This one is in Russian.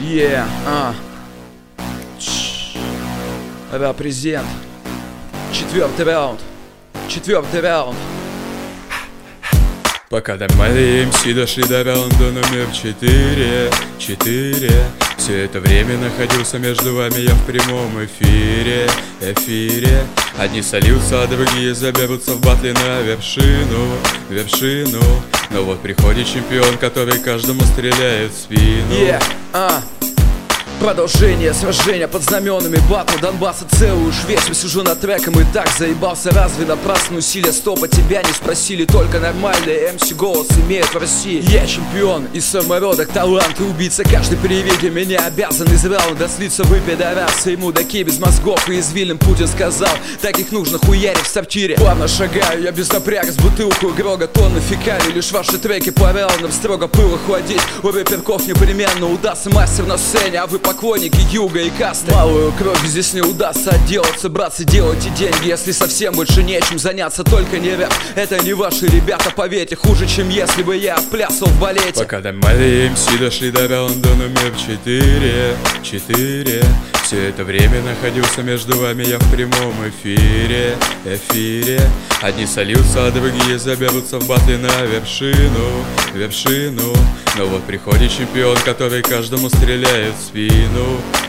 Репрезент. Четвертый раунд. Пока нормальные МС дошли до раунда номер 4. Все это время находился между вами я в прямом эфире. Одни сольются, а другие заберутся в батле на вершину. Но вот приходит чемпион, который каждому стреляет в спину. Продолжение сражения под знаменами батла Донбасса целую уж вечер сижу над треком и так заебался. Разве напрасно усилия стопа тебя не спросили? Только нормальные МС голос имеют в России. Я чемпион и самородок, талант и убийца. Каждый при виде меня обязан из раунда слиться. Вы пидорасы, мудаки без мозгов. И извилин Путин сказал, таких нужно хуярить в сортире. Плавно шагаю, я без напряга с бутылку Грога, тонны фекалий. Лишь ваши треки по раундам строго пыл охладить. У рэперков непременно удастся мастер на сцене, а вы поклонники юга и касты. Малую кровь здесь не удастся отделаться. Братцы, делайте деньги, если совсем больше нечем заняться. Только не рэп, это не ваши ребята, поверьте. Хуже, чем если бы я плясал в балете. Пока нормальные МС дошли до раунда номер 4. Все это время находился между вами я в прямом эфире. Одни сольются, а другие заберутся в батле на вершину. Но вот приходит чемпион, который каждому стреляет в спину.